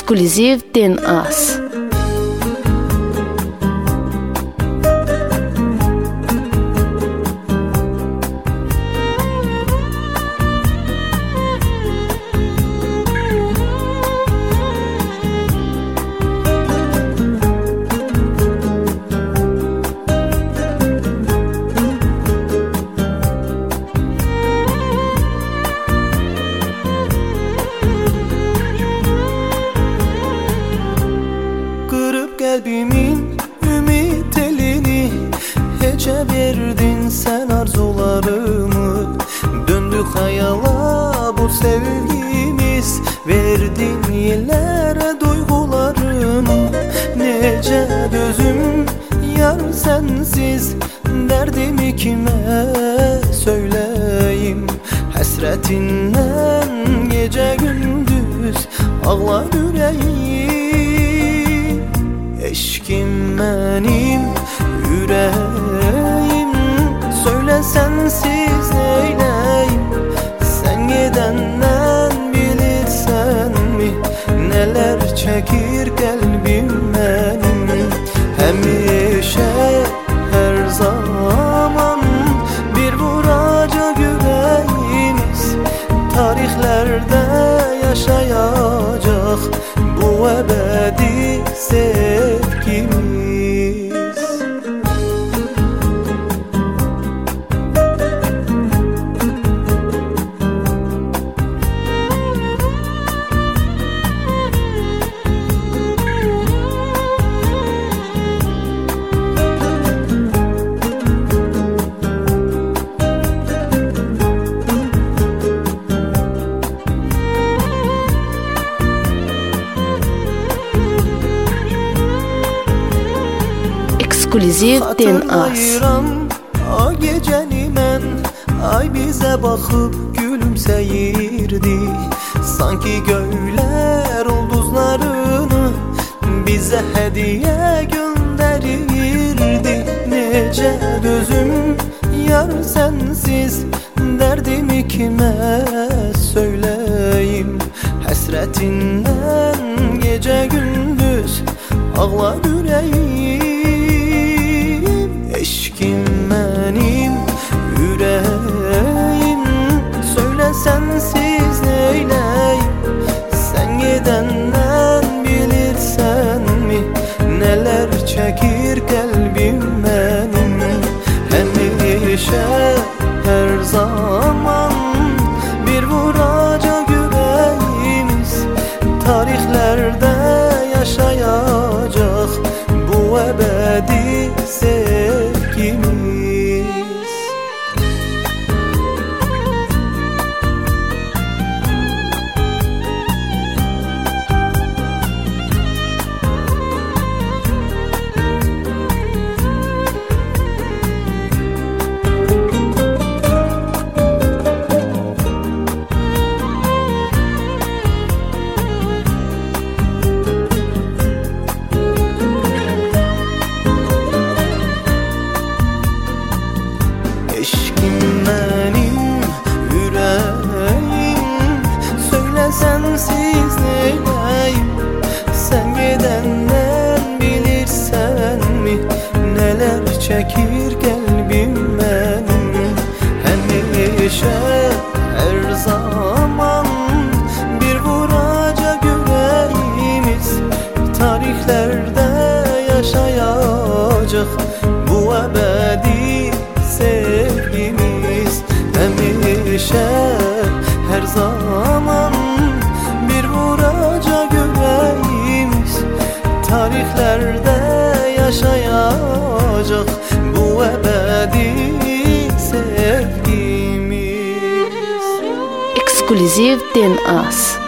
Exclusive Den As. Kalbimin ümit elini hece verdin sen arzularımı. Döndü hayala bu sevgimiz, verdin yillere duygularımı. Nece dözüm yar sensiz, derdimi kime söyleyeyim? Hasretinden gece gündüz ağlar yüreğim. Eşkim benim yüreğim, söyle sensiz neyleyim? Sen gidenden bilirsen mi neler çekir kalbim benim? Hemişe her zaman bir vuracak yüreğimiz, tarihlerde yaşayacak bu ebedi sevgimiz. Exclusive Den As. O geceni mən, ay bize bakıp gülümseyirdi. Sanki göyler ulduzlarını bize hediye gönderirdi. Nece dözüm yar sensiz, derdimi kime söyleyeyim? Hasretinden gece gündüz ağlar yüreğim. Eşkim benim yüreğim, söyle sensiz neyleyim? Sen gidenden bilirsen mi neler çekir kalbim benim? Hemişe her zaman bir vuracak yüreğimiz, tarihlerde yaşayacak bu ebedi sevgimiz. Eşkim benim yüreğim, söyle sensiz neyleyim? Sen gidenden bilirsen mi neler çekir kalbim benim? Hemişe her zaman bir vuracak yüreğimiz, tarihlerde yaşayacak bu ebedi sevgimiz. Hemişe her zaman bir vuracak yüreğimiz, tarihlerde yaşayacak bu ebedi sevgimiz. Exclusive Den As.